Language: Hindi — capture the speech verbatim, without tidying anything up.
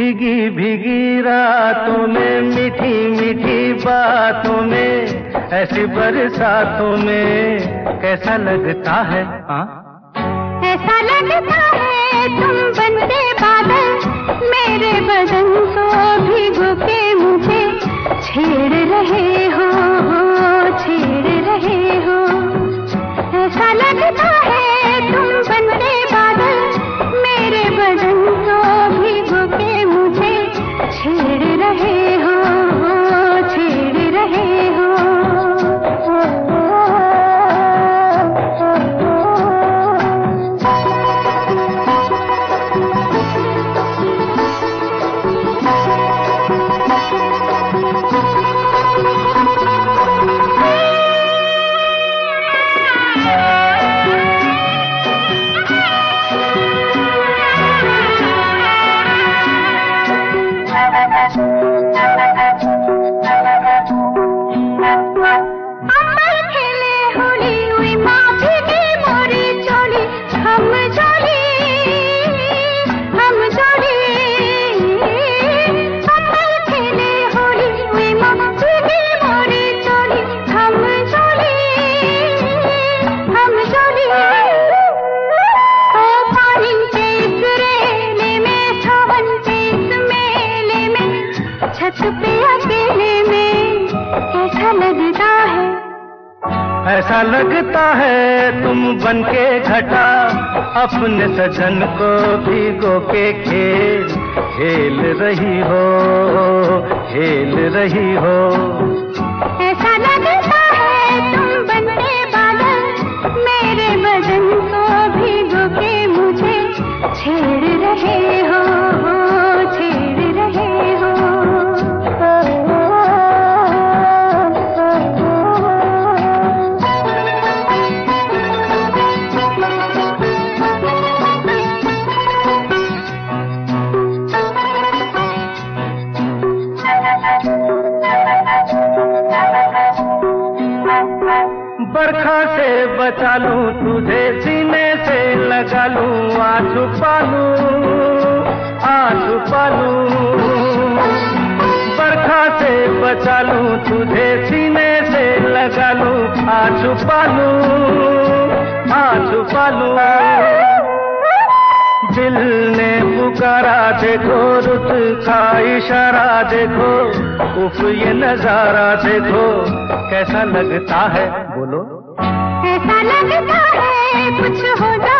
भीगी भीगी रातों में, मीठी मीठी बातों में, ऐसी बरसातों में कैसा लगता है? हाँ, ऐसा लगता है तुम बनते बादल, मेरे बदन को भिगो के मुझे छेड़ रहे हो, छेड़ रहे हो। ऐसा लगता है तुम बनते बादल, मेरे बदन को भिगो के मुझे छेड़ रहे हो, छेड़ रहे हो। ऐसा लगता है तुम बनके घटा, अपने सजन को भिगो के खेल खेल रही हो, खेल रही हो। ऐसा लगता है तुम बनके बादल, मेरे बदन को भिगो के मुझे छेड़ रहे हो, छेड़ रहे हो। बरखा से बचा लूं तुझे, सीने से लगा लूं, आ छुपा लूं, आ छुपा लूं। बरखा से बचा लूं तुझे, सीने से लगा लूं, आ छुपा लूं, आ छुपा लूं। दिल ने पुकारा देखो, रुत का इशारा देखो, उफ ये नजारा देखो कैसा लगता है, बोलो। ऐसा लगता है कुछ होना